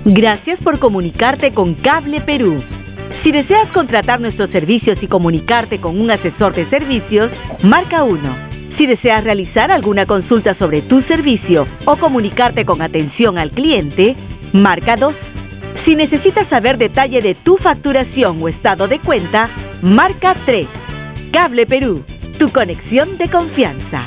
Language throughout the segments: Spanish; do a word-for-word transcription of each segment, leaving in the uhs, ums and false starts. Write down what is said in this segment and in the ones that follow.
Gracias por comunicarte con Cable Perú. Si deseas contratar nuestros servicios y comunicarte con un asesor de servicios, marca uno. Si deseas realizar alguna consulta sobre tu servicio o comunicarte con atención al cliente, marca dos. Si necesitas saber detalle de tu facturación o estado de cuenta, marca tres. Cable Perú, tu conexión de confianza.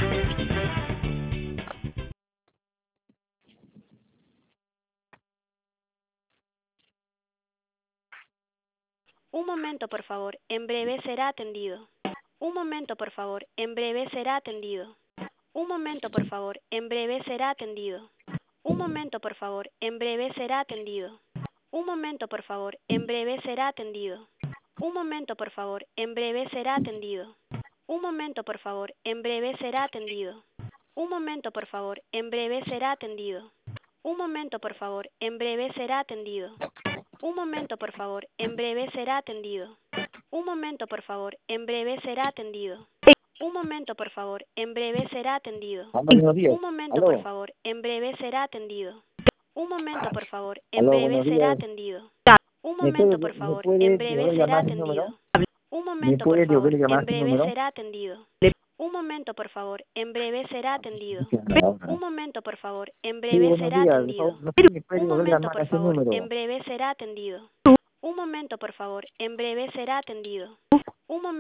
Un momento, por favor. En breve será atendido. Un momento, por favor. En breve será atendido. Un momento, por favor. En breve será atendido. Un momento, por favor. En breve será atendido. Un momento, por favor. En breve será atendido. Un momento, por favor. En breve será atendido. Un momento, por favor. En breve será atendido. Un momento, por favor. En breve será atendido. Un momento, por favor. En breve será atendido. Un momento, por favor. En breve será atendido. Un momento, por favor. En breve será atendido. Un momento, por favor. En breve será atendido. Aló, buenos días. Un momento, por Aló. favor. En breve será atendido. Un momento, por favor. En Aló, breve buenos será días. atendido. Un ¿Me momento, puede, por me favor. puede En breve devolver será llamar a ese número? atendido. Un ¿Me momento, por puede favor. devolver llamar a En ese breve número? será atendido. Un momento, por favor. En breve será atendido. Un momento, por favor. En Sí, breve buenos será días. atendido. ¿Me puede, me puede Un devolver momento, llamar a por ese favor. número? En breve será atendido. Un momento, por favor. En breve será atendido. Un momento.